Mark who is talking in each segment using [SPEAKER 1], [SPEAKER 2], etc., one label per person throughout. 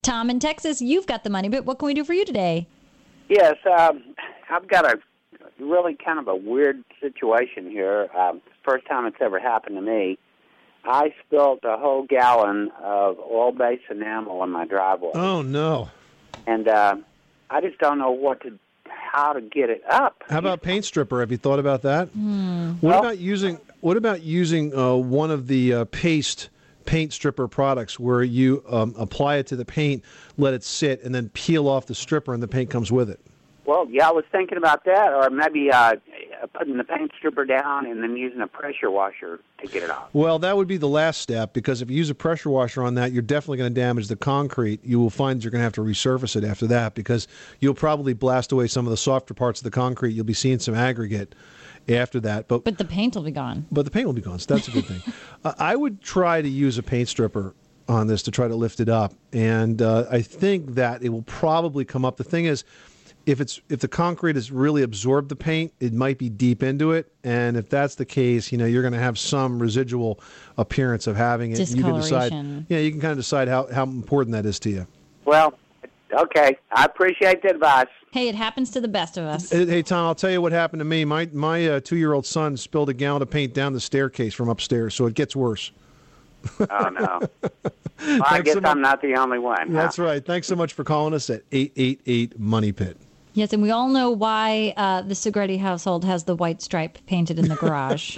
[SPEAKER 1] Tom in Texas, you've got the money, but what can we do for you today?
[SPEAKER 2] Yes, I've got a really kind of a weird situation here. First time it's ever happened to me. I spilled a whole gallon of oil-based enamel in my driveway.
[SPEAKER 3] Oh, no.
[SPEAKER 2] And I just don't know how to get it up.
[SPEAKER 3] How about paint stripper? Have you thought about that? What about using one of the paint stripper products where you apply it to the paint, let it sit, and then peel off the stripper, and the paint comes with it?
[SPEAKER 2] Well, yeah, I was thinking about that, or maybe putting the paint stripper down and then using a pressure washer to get it off.
[SPEAKER 3] Well, that would be the last step, because if you use a pressure washer on that, you're definitely going to damage the concrete. You will find you're going to have to resurface it after that, because you'll probably blast away some of the softer parts of the concrete. You'll be seeing some aggregate after that. But
[SPEAKER 1] the paint will be gone.
[SPEAKER 3] But the paint will be gone, so that's a good thing. I would try to use a paint stripper on this to try to lift it up, and I think that it will probably come up. The thing is, if the concrete has really absorbed the paint, it might be deep into it, and if that's the case, you're going to have some residual appearance of having it.
[SPEAKER 1] Discoloration.
[SPEAKER 3] You can kind of decide how important that is to you.
[SPEAKER 2] Well, okay, I appreciate the advice.
[SPEAKER 1] Hey, it happens to the best of us.
[SPEAKER 3] Hey, Tom, I'll tell you what happened to me. My 2-year-old son spilled a gallon of paint down the staircase from upstairs, so it gets worse.
[SPEAKER 2] Oh, no. Well, I guess I'm not the only one.
[SPEAKER 3] That's right. Thanks so much for calling us at 888-MONEY-PIT.
[SPEAKER 1] Yes, and we all know why the Segretti household has the white stripe painted in the garage.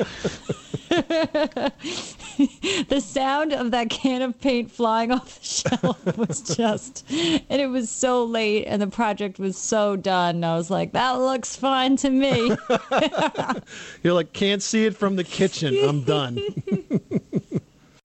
[SPEAKER 1] The sound of that can of paint flying off the shelf was just, and it was so late, and the project was so done. I was like, that looks fine to me.
[SPEAKER 3] You're like, can't see it from the kitchen. I'm done.